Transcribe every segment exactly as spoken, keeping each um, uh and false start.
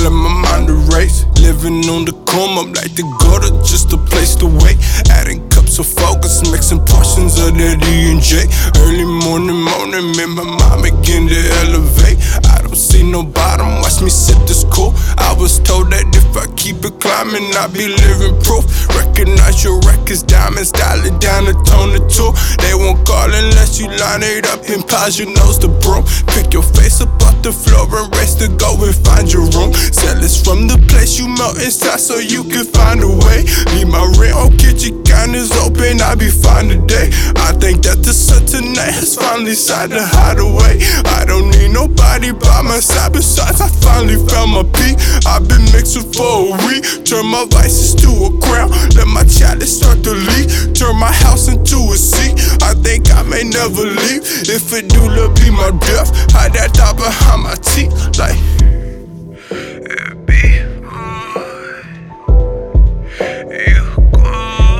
let my mind erase. Living on the come up like the gutter, just a place to wait. Adding cups of focus, mixing portions of that E and J. Early morning, morning, man, my mind begin to elevate. I don't see no bottom, watch me sip this cool. I was told that if I keep it climbing, I'll be living proof. Recognize your records, diamonds, dial it down and tone it too. They won't call unless you line it up and pause your nose to broom. Pick your face up off the floor and race to go and find your room. Sellers from the place you melt inside so you can find a way. Leave my rent on kitchen counters open, I'll be fine today. I think that the sun tonight has finally decided to hide away. I don't need nobody by my side, besides I finally found my peak. I've been mixing for a week, turn my vices to a crown, let my chalice start to leak, turn my house into a seat. I think I may never leave, if it do, it'll be my death. Hide that thought behind my teeth, like it be on, you go.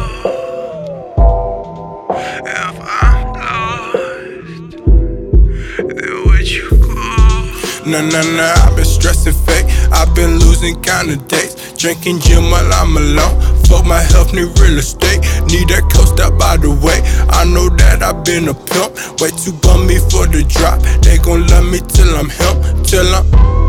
If I'm lost, then would you go? Nah, nah, nah, I've been stressing fake, I've been losing count of days, drinking gin while I'm alone. Fuck my health, need real estate, need that coast out by the way. I know that I've been a pimp, way too bummy for the drop. They gon' love me till I'm him, till I'm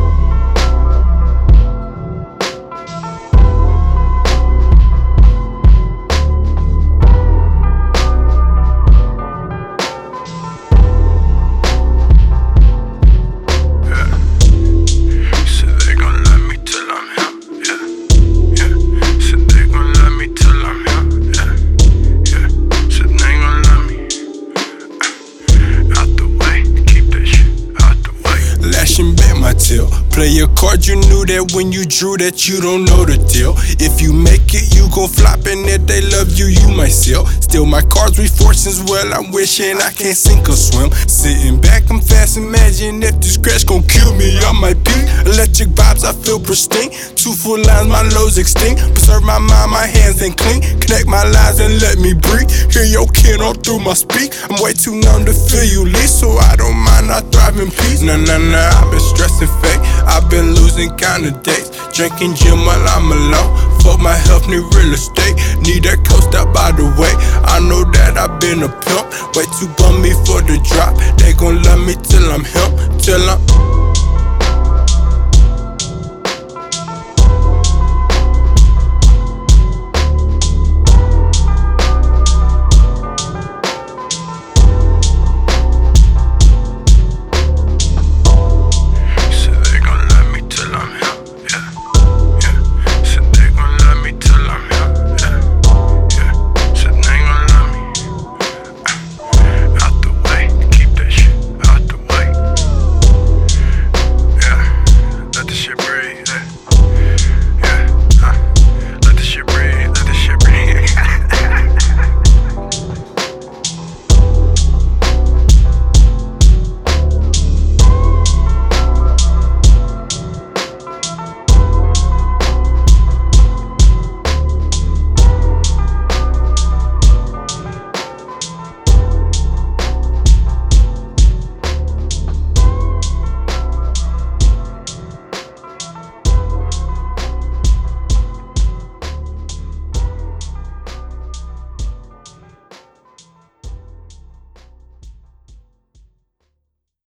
till. Play your card, you knew that when you drew that you don't know the deal. If you make it, you gon' flop, and if they love you, you might sell. Still my cards, we fortunes, well, I'm wishing I can't sink or swim. Sitting back, I'm fast, imagine if this crash gon' kill me, I might be. Electric vibes, I feel pristine. Two full lines, my lows extinct. Preserve my mind, my hands ain't clean. Connect my lines and let me breathe. Hear your kin all through my speak. I'm way too numb to feel you leave, so I don't mind, I thrive in peace. Nah, nah, nah, I've been stressing fake, I've been losing count of days, drinking gin while I'm alone. Fuck my health, need real estate, need that coast out by the way. I know that I've been a pimp, way too bummy for the drop. They gon' love me till I'm him, till I'm